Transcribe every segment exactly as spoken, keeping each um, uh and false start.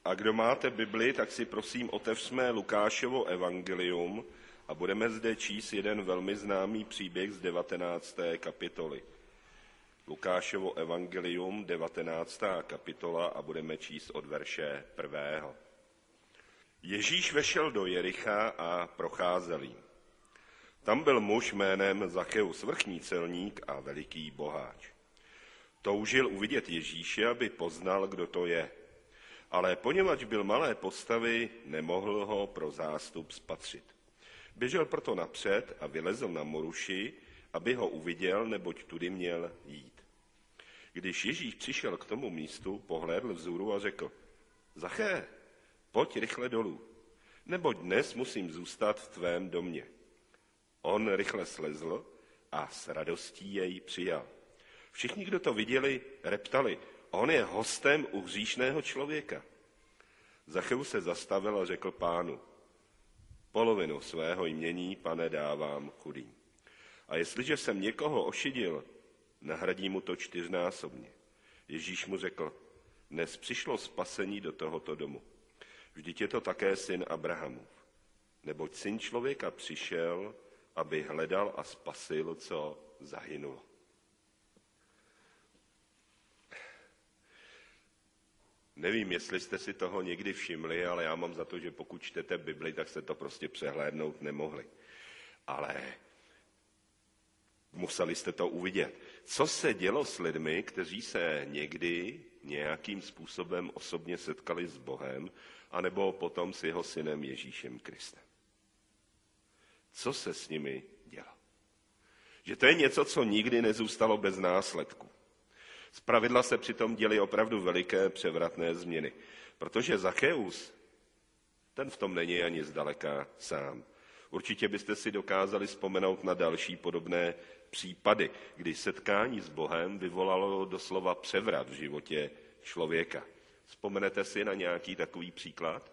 A kdo máte Bibli, tak si prosím otevřme Lukášovo evangelium a budeme zde číst jeden velmi známý příběh z devatenácté kapitoly. Lukášovo evangelium, devatenáctá kapitola a budeme číst od verše prvého. Ježíš vešel do Jericha a procházel jím. Tam byl muž jménem Zacheus, vrchní celník a veliký boháč. Toužil uvidět Ježíše, aby poznal, kdo to je. Ale poněvadž byl malé postavy, nemohl ho pro zástup spatřit. Běžel proto napřed a vylezl na moruši, aby ho uviděl, neboť tudy měl jít. Když Ježíš přišel k tomu místu, pohlédl vzhůru a řekl: Zaché, pojď rychle dolů, neboť dnes musím zůstat v tvém domě. On rychle slezl a s radostí jej přijal. Všichni, kdo to viděli, reptali: on je hostem u hříšného člověka. Zacheus se zastavil a řekl Pánu: polovinu svého jmění, Pane, dávám chudým. A jestliže jsem někoho ošidil, nahradí mu to čtyřnásobně. Ježíš mu řekl: dnes přišlo spasení do tohoto domu. Vždyť je to také syn Abrahamův. Neboť syn člověka přišel, aby hledal a spasil, co zahynulo. Nevím, jestli jste si toho někdy všimli, ale já mám za to, že pokud čtete Bibli, tak se to prostě přehlédnout nemohli. Ale museli jste to uvidět. Co se dělo s lidmi, kteří se někdy nějakým způsobem osobně setkali s Bohem, anebo potom s jeho synem Ježíšem Kristem? Co se s nimi dělo? Že to je něco, co nikdy nezůstalo bez následku. Zpravidla se přitom děly opravdu veliké převratné změny, protože Zacheus, ten v tom není ani zdaleka sám. Určitě byste si dokázali vzpomenout na další podobné případy, kdy setkání s Bohem vyvolalo doslova převrat v životě člověka. Vzpomenete si na nějaký takový příklad?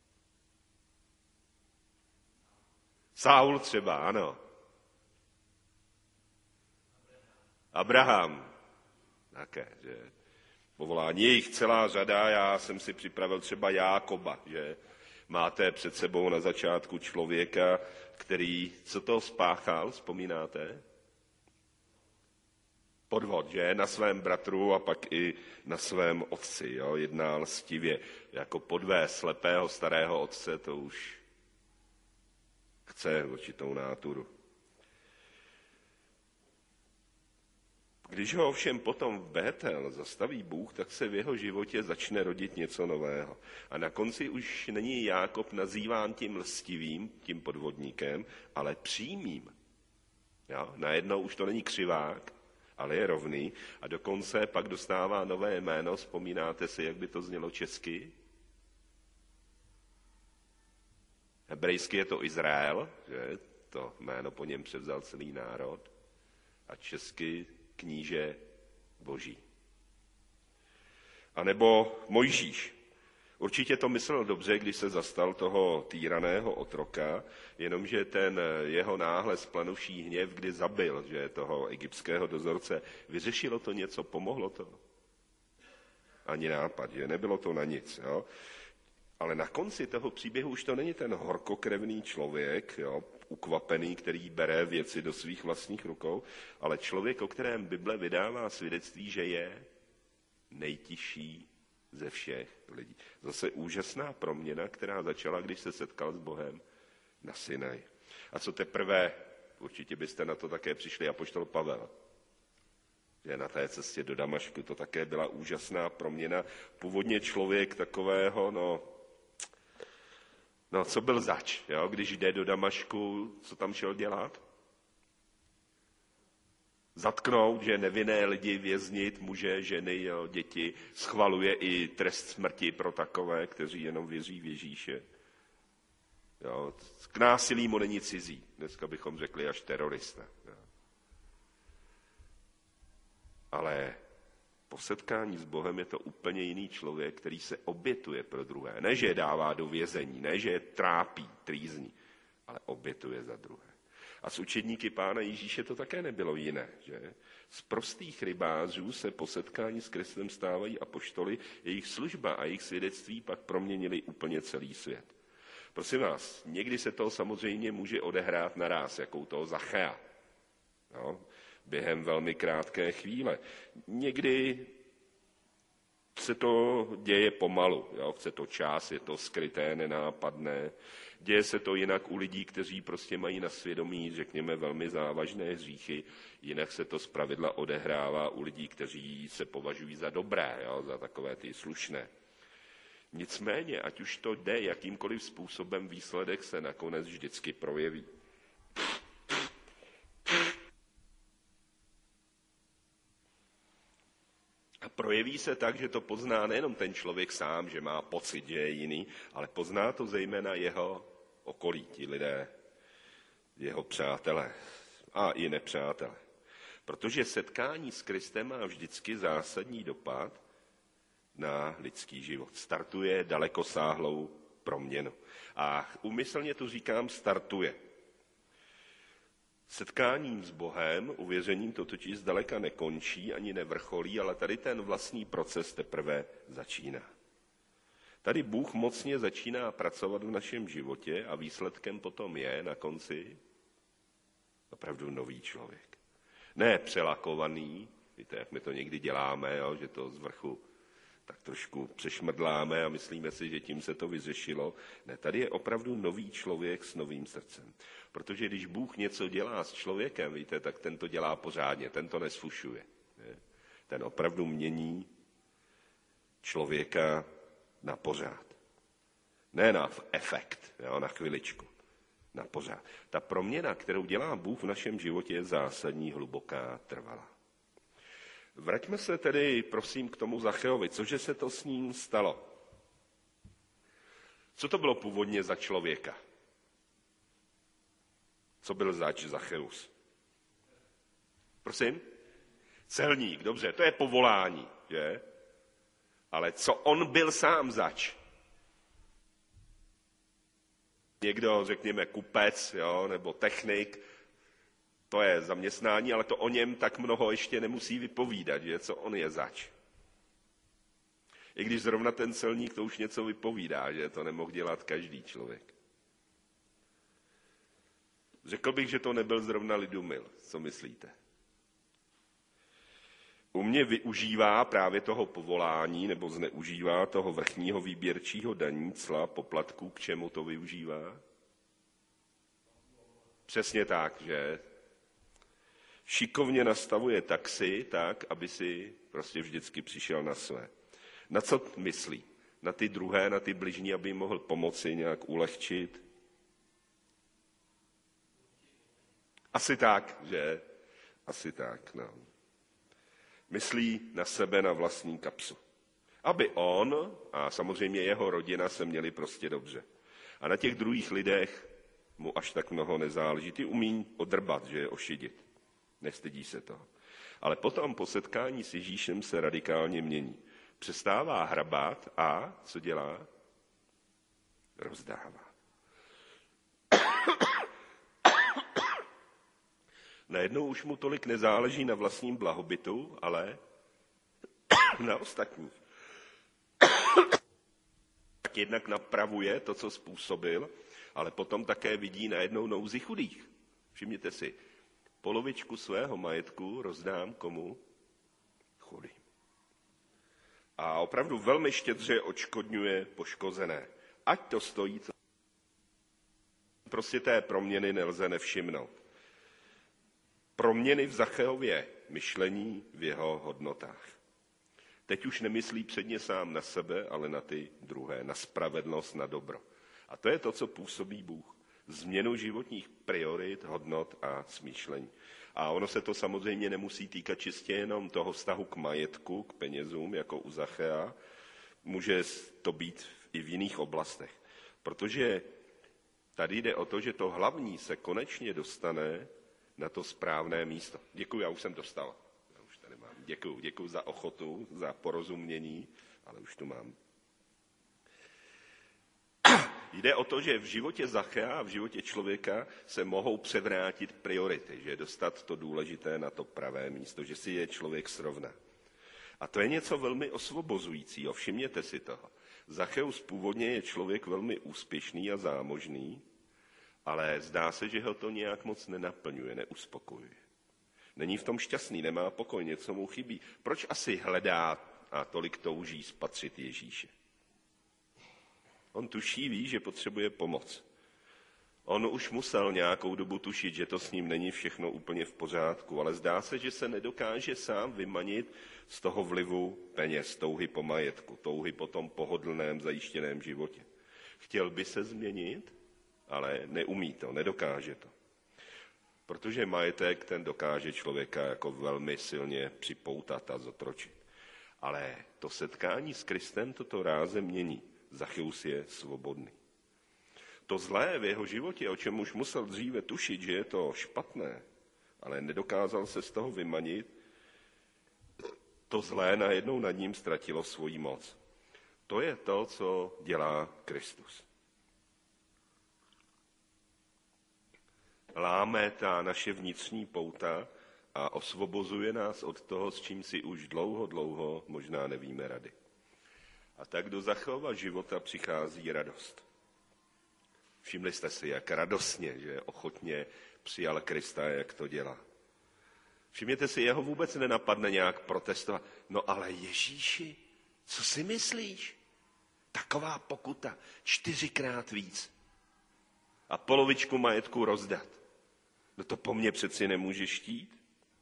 Saul třeba, ano. Abraham. Také, že povolání je jich celá řada, já jsem si připravil třeba Jákoba, že máte před sebou na začátku člověka, který, co to spáchal, vzpomínáte? Podvod, že na svém bratru a pak i na svém otci, jo? Jednal lstivě, jako podvést slepého starého otce, to už chce určitou náturu. Když ho ovšem potom v Bétel zastaví Bůh, tak se v jeho životě začne rodit něco nového. A na konci už není Jákob nazýván tím lstivým, tím podvodníkem, ale přímým. Jo? Najednou už to není křivák, ale je rovný. A dokonce pak dostává nové jméno. Vzpomínáte si, jak by to znělo česky? Hebrejsky je to Izrael, že? To jméno po něm převzal celý národ. A česky kníže boží. A nebo Mojžíš. Určitě to myslel dobře, když se zastal toho týraného otroka, jenomže ten jeho náhle splanuvší hněv, kdy zabil, že toho egyptského dozorce, vyřešilo to něco, pomohlo to? Ani nápad, že nebylo to na nic. Jo? Ale na konci toho příběhu už to není ten horkokrevný člověk, jo, ukvapený, který bere věci do svých vlastních rukou, ale člověk, o kterém Bible vydává svědectví, že je nejtižší ze všech lidí. Zase úžasná proměna, která začala, když se setkal s Bohem na Sinaj. A co teprve, určitě byste na to také přišli, apoštol Pavel. Že na té cestě do Damašku to také byla úžasná proměna. Původně člověk takového, no, No, co byl zač, jo? Když jde do Damašku, co tam šel dělat? Zatknout, že nevinné lidi, věznit, muže, ženy, jo, děti, schvaluje i trest smrti pro takové, kteří jenom věří v Ježíše. Jo? K násilí mu není cizí, dneska bychom řekli až terorista. Jo? Ale po setkání s Bohem je to úplně jiný člověk, který se obětuje pro druhé. Ne, že je dává do vězení, ne, že je trápí, trýzní, ale obětuje za druhé. A s učedníky Pána Ježíše to také nebylo jiné. Že? Z prostých rybářů se po setkání s Kristem stávají apoštoly, jejich služba a jejich svědectví pak proměnili úplně celý svět. Prosím vás, někdy se to samozřejmě může odehrát naráz, jako u toho Zachea. No, během velmi krátké chvíle. Někdy se to děje pomalu, jo? Chce to čas, je to skryté, nenápadné. Děje se to jinak u lidí, kteří prostě mají na svědomí, řekněme, velmi závažné hříchy, jinak se to zpravidla odehrává u lidí, kteří se považují za dobré, jo? Za takové ty slušné. Nicméně, ať už to jde jakýmkoliv způsobem, výsledek se nakonec vždycky projeví. A projeví se tak, že to pozná nejenom ten člověk sám, že má pocit, že je jiný, ale pozná to zejména jeho okolí, ti lidé, jeho přátelé a i nepřátelé. Protože setkání s Kristem má vždycky zásadní dopad na lidský život. Startuje dalekosáhlou proměnu. A úmyslně tu říkám startuje. Setkáním s Bohem, uvěřením to totiž zdaleka nekončí, ani nevrcholí, ale tady ten vlastní proces teprve začíná. Tady Bůh mocně začíná pracovat v našem životě a výsledkem potom je na konci opravdu nový člověk. Ne přelakovaný, víte, jak my to někdy děláme, jo, že to z vrchu tak trošku přešmrdláme a myslíme si, že tím se to vyřešilo. Ne, tady je opravdu nový člověk s novým srdcem. Protože když Bůh něco dělá s člověkem, víte, tak ten to dělá pořádně, ten to nesfušuje. Ne? Ten opravdu mění člověka na pořád. Ne na efekt, jo, na chviličku, na pořád. Ta proměna, kterou dělá Bůh v našem životě, je zásadní, hluboká, trvalá. Vraťme se tedy, prosím, k tomu Zacheovi. Cože se to s ním stalo? Co to bylo původně za člověka? Co byl zač Zacheus? Prosím? Celník, dobře, to je povolání, že? Ale co on byl sám zač? Někdo, řekněme, kupec, jo, nebo technik, to je zaměstnání, ale to o něm tak mnoho ještě nemusí vypovídat, že? Co on je zač. I když zrovna ten celník to už něco vypovídá, že to nemohl dělat každý člověk. Řekl bych, že to nebyl zrovna lidumil. Co myslíte? U mě využívá právě toho povolání, nebo zneužívá toho vrchního výběrčího daní, cla, poplatků, k čemu to využívá? Přesně tak, že šikovně nastavuje taxi tak, aby si prostě vždycky přišel na své. Na co myslí? Na ty druhé, na ty bližní, aby jim mohl pomoci, nějak ulehčit? Asi tak, že? Asi tak, no. Myslí na sebe, na vlastní kapsu. Aby on a samozřejmě jeho rodina se měli prostě dobře. A na těch druhých lidech mu až tak mnoho nezáleží. Ty umí odrbat, že je ošidit. Nestydí se toho. Ale potom po setkání s Ježíšem se radikálně mění. Přestává hrabat a co dělá? Rozdává. Najednou už mu tolik nezáleží na vlastním blahobytu, ale na ostatních. Tak jednak napravuje to, co způsobil, ale potom také vidí najednou nouzi chudých. Všimněte si, polovičku svého majetku rozdám komu? Chudým. A opravdu velmi štědře odškodňuje poškozené. Ať to stojí, co... Prostě té proměny nelze nevšimnout. Proměny v Zacheově myšlení v jeho hodnotách. Teď už nemyslí předně sám na sebe, ale na ty druhé, na spravedlnost, na dobro. A to je to, co působí Bůh. Změnu životních priorit, hodnot a smýšlení. A ono se to samozřejmě nemusí týkat čistě jenom toho vztahu k majetku, k penězům, jako u Zachea. Může to být i v jiných oblastech. Protože tady jde o to, že to hlavní se konečně dostane na to správné místo. Děkuji, já už jsem dostal. Já už tady mám. Děkuji, děkuji za ochotu, za porozumění, ale už tu mám. Jde o to, že v životě Zachea a v životě člověka se mohou převrátit priority, že dostat to důležité na to pravé místo, že si je člověk srovná. A to je něco velmi osvobozujícího, všimněte si toho. Zacheus původně je člověk velmi úspěšný a zámožný, ale zdá se, že ho to nějak moc nenaplňuje, neuspokojuje. Není v tom šťastný, nemá pokoj, něco mu chybí. Proč asi hledá a tolik touží spatřit Ježíše? On tuší, ví, že potřebuje pomoc. On už musel nějakou dobu tušit, že to s ním není všechno úplně v pořádku, ale zdá se, že se nedokáže sám vymanit z toho vlivu peněz, touhy po majetku, touhy po tom pohodlném, zajištěném životě. Chtěl by se změnit, ale neumí to, nedokáže to. Protože majetek ten dokáže člověka jako velmi silně připoutat a zotročit. Ale to setkání s Kristem toto ráze mění. Zacheus je svobodný. To zlé v jeho životě, o čem už musel dříve tušit, že je to špatné, ale nedokázal se z toho vymanit, to zlé najednou nad ním ztratilo svoji moc. To je to, co dělá Kristus. Láme ta naše vnitřní pouta a osvobozuje nás od toho, s čím si už dlouho, dlouho možná nevíme rady. A tak do Zacheova života přichází radost. Všimli jste si, jak radostně, že ochotně přijal Krista, jak to dělá. Všimněte si, jeho vůbec nenapadne nějak protestovat. No ale Ježíši, co si myslíš? Taková pokuta, čtyřikrát víc. A polovičku majetku rozdat. No to po mně přeci nemůžeš chtít?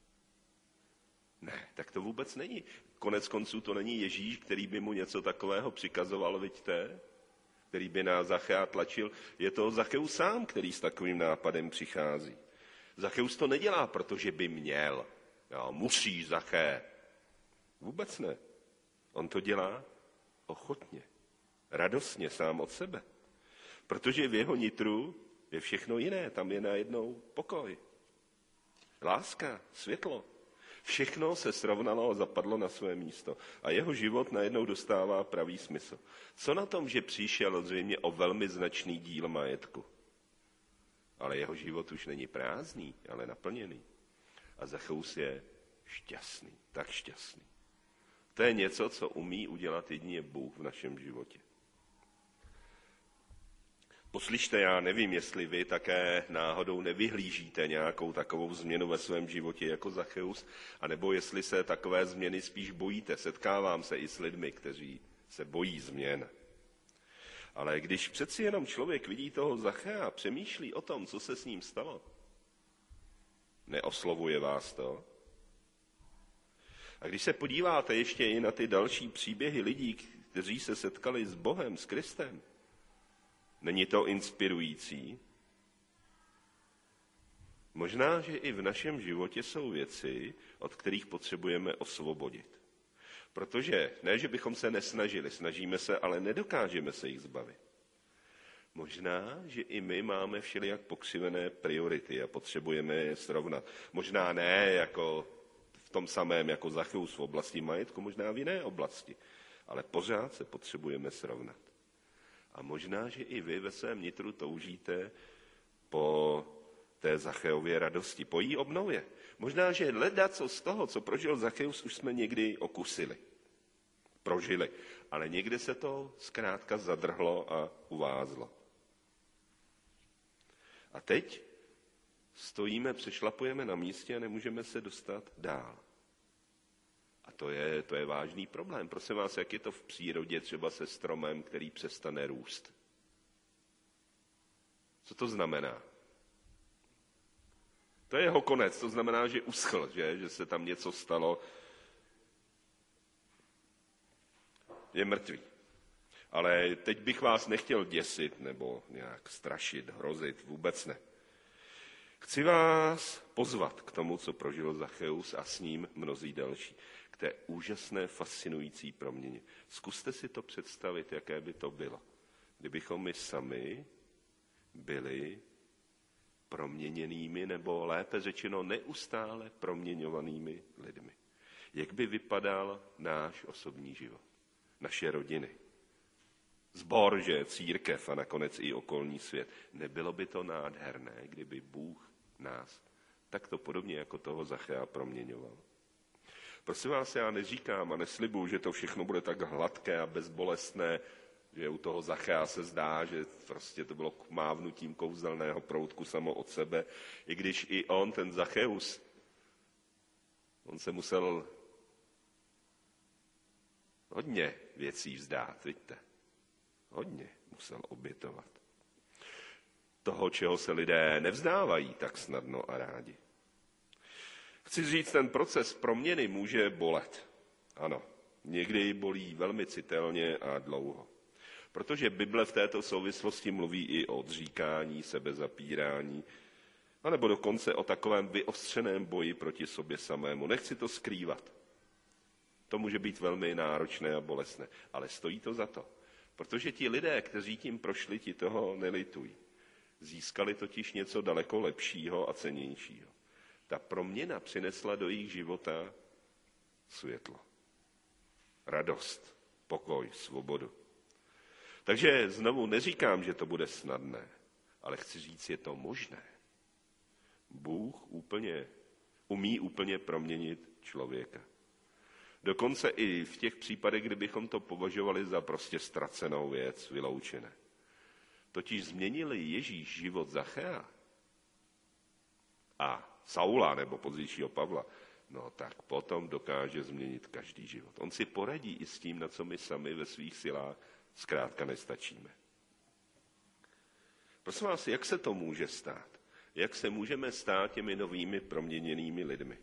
Ne, tak to vůbec není. Konec konců to není Ježíš, který by mu něco takového přikazoval, vidíte? Který by na Zachea tlačil. Je to Zacheus sám, který s takovým nápadem přichází. Zacheus to nedělá, protože by měl. Jo, musíš, Zaché. Vůbec ne. On to dělá ochotně, radostně sám od sebe. Protože v jeho nitru je všechno jiné. Tam je najednou pokoj, láska, světlo. Všechno se srovnalo a zapadlo na své místo. A jeho život najednou dostává pravý smysl. Co na tom, že přišel zřejmě o velmi značný díl majetku? Ale jeho život už není prázdný, ale naplněný. A Zacheus je šťastný, tak šťastný. To je něco, co umí udělat jedině Bůh v našem životě. Poslyšte, já nevím, jestli vy také náhodou nevyhlížíte nějakou takovou změnu ve svém životě jako Zacheus, anebo jestli se takové změny spíš bojíte. Setkávám se i s lidmi, kteří se bojí změn. Ale když přeci jenom člověk vidí toho Zachea a přemýšlí o tom, co se s ním stalo, neoslovuje vás to? A když se podíváte ještě i na ty další příběhy lidí, kteří se setkali s Bohem, s Kristem, není to inspirující? Možná, že i v našem životě jsou věci, od kterých potřebujeme osvobodit. Protože ne, že bychom se nesnažili, snažíme se, ale nedokážeme se jich zbavit. Možná, že i my máme všelijak pokřivené priority a potřebujeme je srovnat. Možná ne jako v tom samém jako Zacheus v oblasti majetku, možná v jiné oblasti, ale pořád se potřebujeme srovnat. A možná, že i vy ve svém nitru toužíte po té Zacheově radosti, po jí obnově. Možná, že ledaco z toho, co prožil Zacheus, už jsme někdy okusili, prožili. Ale někde se to zkrátka zadrhlo a uvázlo. A teď stojíme, přešlapujeme na místě a nemůžeme se dostat dál. A to je, to je vážný problém. Prosím vás, jak je to v přírodě třeba se stromem, který přestane růst? Co to znamená? To je jeho konec, to znamená, že uschl, že, že se tam něco stalo. Je mrtvý. Ale teď bych vás nechtěl děsit nebo nějak strašit, hrozit, vůbec ne. Chci vás pozvat k tomu, co prožil Zacheus a s ním mnozí další, k té úžasné, fascinující proměně. Zkuste si to představit, jaké by to bylo, kdybychom my sami byli proměněnými, nebo lépe řečeno neustále proměňovanými lidmi. Jak by vypadal náš osobní život, naše rodiny, Sbor, že církev a nakonec i okolní svět. Nebylo by to nádherné, kdyby Bůh nás takto podobně jako toho Zachea proměňoval. Prosím vás, já neříkám a neslibuju, že to všechno bude tak hladké a bezbolestné, že u toho Zachea se zdá, že prostě to bylo mávnutím kouzelného proutku samo od sebe, i když i on, ten Zacheus, on se musel hodně věcí vzdát, vidíte. Hodně musel obětovat. Toho, čeho se lidé nevzdávají tak snadno a rádi. Chci říct, ten proces proměny může bolet. Ano, někdy bolí velmi citelně a dlouho. Protože Bible v této souvislosti mluví i o odříkání, sebezapírání, anebo dokonce o takovém vyostřeném boji proti sobě samému. Nechci to skrývat. To může být velmi náročné a bolestné, ale stojí to za to. Protože ti lidé, kteří tím prošli, ti toho nelitují. Získali totiž něco daleko lepšího a cennějšího. Ta proměna přinesla do jejich života světlo, radost, pokoj, svobodu. Takže znovu neříkám, že to bude snadné, ale chci říct, je to možné. Bůh úplně, umí úplně proměnit člověka. Dokonce i v těch případech, kdybychom to považovali za prostě ztracenou věc, vyloučené. Totiž změnili Ježíš život Zachea a Saula nebo pozdějšího Pavla, no tak potom dokáže změnit každý život. On si poradí i s tím, na co my sami ve svých silách zkrátka nestačíme. Prosím vás, jak se to může stát? Jak se můžeme stát těmi novými proměněnými lidmi?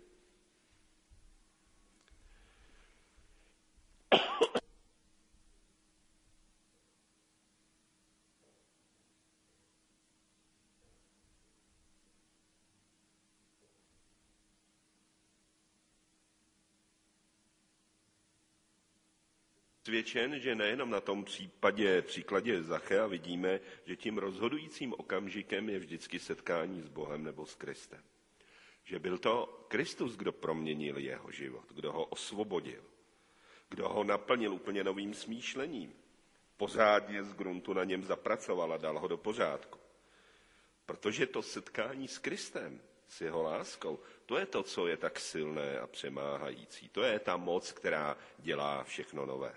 Svědčen, že nejenom na tom případě, příkladě Zachea vidíme, že tím rozhodujícím okamžikem je vždycky setkání s Bohem nebo s Kristem. Že byl to Kristus, kdo proměnil jeho život, kdo ho osvobodil, kdo ho naplnil úplně novým smýšlením, pořádně z gruntu na něm zapracoval a dal ho do pořádku. Protože to setkání s Kristem, s jeho láskou, to je to, co je tak silné a přemáhající. To je ta moc, která dělá všechno nové.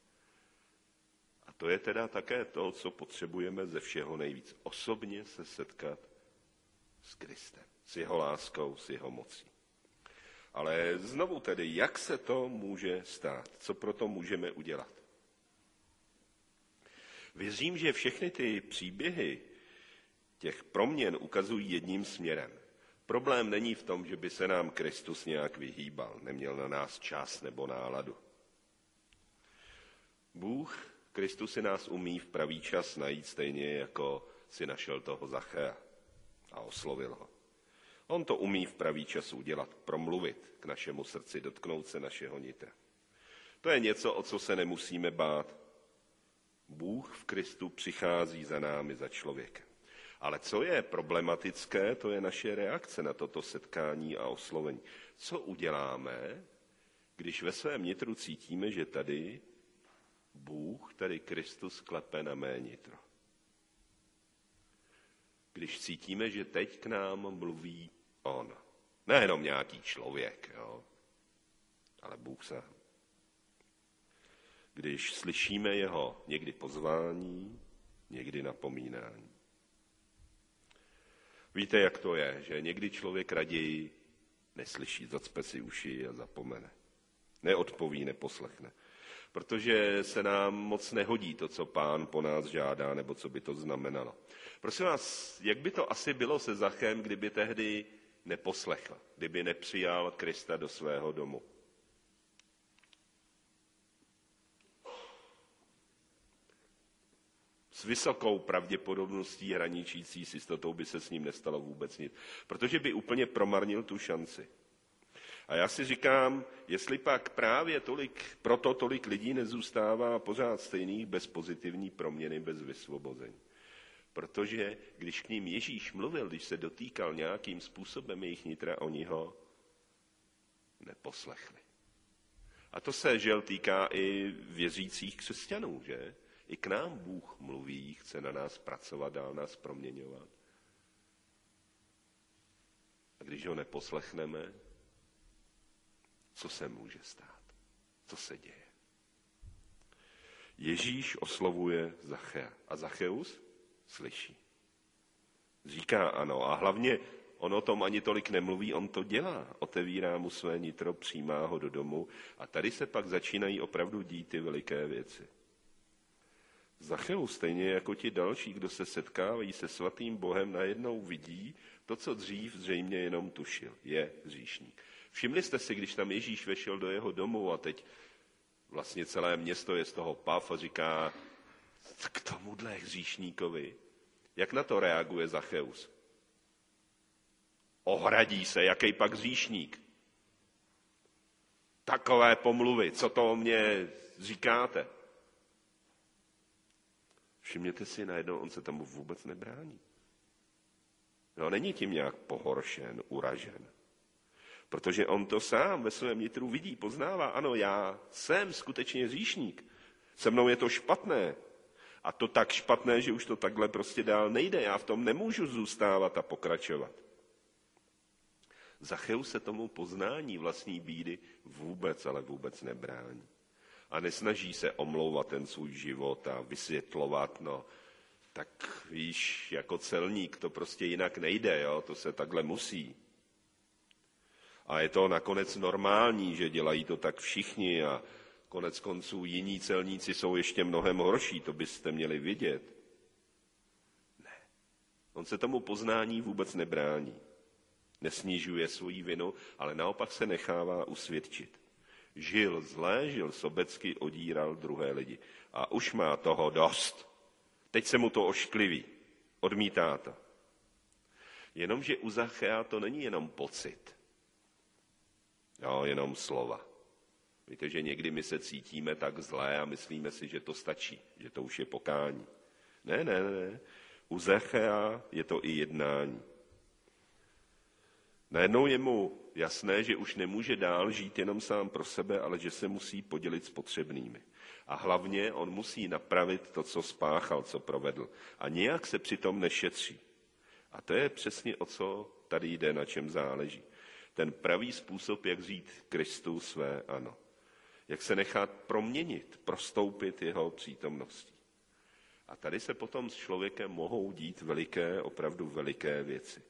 A to je teda také to, co potřebujeme ze všeho nejvíc. Osobně se setkat s Kristem, s jeho láskou, s jeho mocí. Ale znovu tedy, jak se to může stát? Co proto můžeme udělat? Věřím, že všechny ty příběhy těch proměn ukazují jedním směrem. Problém není v tom, že by se nám Kristus nějak vyhýbal, neměl na nás čas nebo náladu. Bůh, Kristus si nás umí v pravý čas najít stejně, jako si našel toho Zachea a oslovil ho. On to umí v pravý čas udělat, promluvit k našemu srdci, dotknout se našeho nitra. To je něco, o co se nemusíme bát. Bůh v Kristu přichází za námi, za člověkem. Ale co je problematické, to je naše reakce na toto setkání a oslovení. Co uděláme, když ve svém nitru cítíme, že tady Bůh, tady Kristus klepe na mé nitro? Když cítíme, že teď k nám mluví on. Nejenom nějaký člověk, jo, ale Bůh sám. Když slyšíme jeho někdy pozvání, někdy napomínání. Víte, jak to je, že někdy člověk raději neslyší, zacpe si uši a zapomene. Neodpoví, neposlechne. Protože se nám moc nehodí to, co Pán po nás žádá, nebo co by to znamenalo. Prosím vás, jak by to asi bylo se Zachem, kdyby tehdy neposlechl, kdyby nepřijal Krista do svého domu? S vysokou pravděpodobností hraničící s jistotou by se s ním nestalo vůbec nic, protože by úplně promarnil tu šanci. A já si říkám, jestli pak právě tolik, proto tolik lidí nezůstává pořád stejných bez pozitivní proměny, bez vysvobození. Protože když k ním Ježíš mluvil, když se dotýkal nějakým způsobem jejich nitra, oni ho neposlechli. A to se žel týká i věřících křesťanů, že? I k nám Bůh mluví, chce na nás pracovat, dál nás proměňovat. A když ho neposlechneme, co se může stát? Co se děje? Ježíš oslovuje Zachea a Zacheus slyší. Říká ano a hlavně on o tom ani tolik nemluví, on to dělá. Otevírá mu své nitro, přijímá ho do domu a tady se pak začínají opravdu dít ty veliké věci. Zacheus, stejně jako ti další, kdo se setkávají se svatým Bohem, najednou vidí to, co dřív zřejmě jenom tušil. Je hříšník. Všimli jste si, když tam Ježíš vešel do jeho domu a teď vlastně celé město je z toho pav a říká k tomuhle hříšníkovi. Jak na to reaguje Zacheus? Ohradí se, jaký pak hříšník. Takové pomluvy, co to o mě říkáte? Všimněte si, najednou on se tomu vůbec nebrání. No, není tím nějak pohoršen, uražen. Protože on to sám ve svém nitru vidí, poznává. Ano, já jsem skutečně hříšník. Se mnou je to špatné. A to tak špatné, že už to takhle prostě dál nejde. Já v tom nemůžu zůstávat a pokračovat. Zacheus se tomu poznání vlastní bídy vůbec, ale vůbec nebrání. A nesnaží se omlouvat ten svůj život a vysvětlovat, no, tak víš, jako celník to prostě jinak nejde, jo, to se takhle musí. A je to nakonec normální, že dělají to tak všichni a konec konců jiní celníci jsou ještě mnohem horší, to byste měli vidět. Ne, on se tomu poznání vůbec nebrání. Nesnižuje svoji vinu, ale naopak se nechává usvědčit. Žil zlé, žil sobecky, odíral druhé lidi. A už má toho dost. Teď se mu to oškliví. Odmítá to. Jenomže u Zachea to není jenom pocit. Jo, jenom slova. Víte, že někdy my se cítíme tak zlé a myslíme si, že to stačí, že to už je pokání. Ne, ne, ne. U Zachea je to i jednání. Najednou je mu jasné, že už nemůže dál žít jenom sám pro sebe, ale že se musí podělit s potřebnými. A hlavně on musí napravit to, co spáchal, co provedl. A nějak se přitom nešetří. A to je přesně o co tady jde, na čem záleží. Ten pravý způsob, jak žít Kristu své ano. Jak se nechat proměnit, prostoupit jeho přítomností. A tady se potom s člověkem mohou dít veliké, opravdu veliké věci.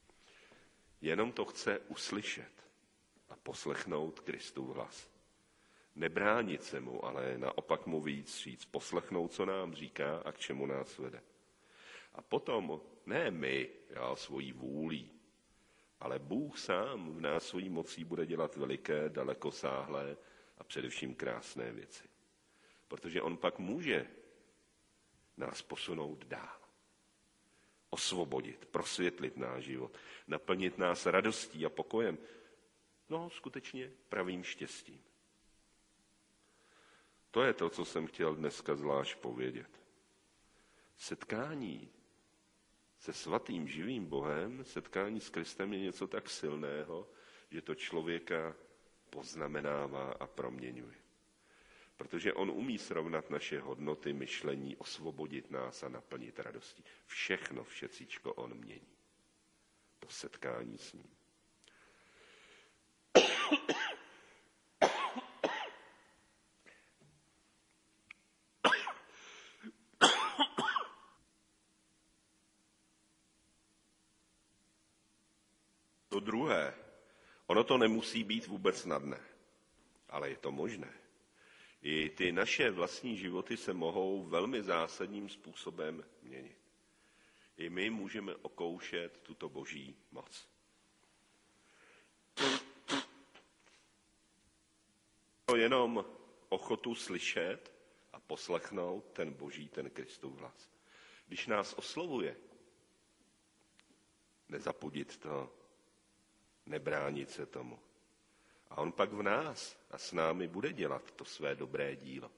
Jenom to chce uslyšet a poslechnout Kristův hlas. Nebránit se mu, ale naopak mu víc říct, poslechnout, co nám říká a k čemu nás vede. A potom, ne my, já svojí vůlí, ale Bůh sám v nás svojí mocí bude dělat veliké, dalekosáhlé a především krásné věci. Protože on pak může nás posunout dál. Osvobodit, prosvětlit náš život, naplnit nás radostí a pokojem. No, skutečně pravým štěstím. To je to, co jsem chtěl dneska zvlášť povědět. Setkání se svatým živým Bohem, setkání s Kristem je něco tak silného, že to člověka poznamenává a proměňuje. Protože on umí srovnat naše hodnoty, myšlení, osvobodit nás a naplnit radostí. Všechno, všecíčko on mění. To setkání s ním. To druhé, ono to nemusí být vůbec snadné, ale je to možné. I ty naše vlastní životy se mohou velmi zásadním způsobem měnit. I my můžeme okoušet tuto boží moc. Jenom ochotu slyšet a poslechnout ten boží, ten Kristův hlas. Když nás oslovuje, nezapudit to, nebránit se tomu. A on pak v nás a s námi bude dělat to své dobré dílo.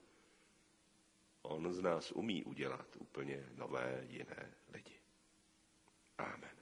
On z nás umí udělat úplně nové, jiné lidi. Amen.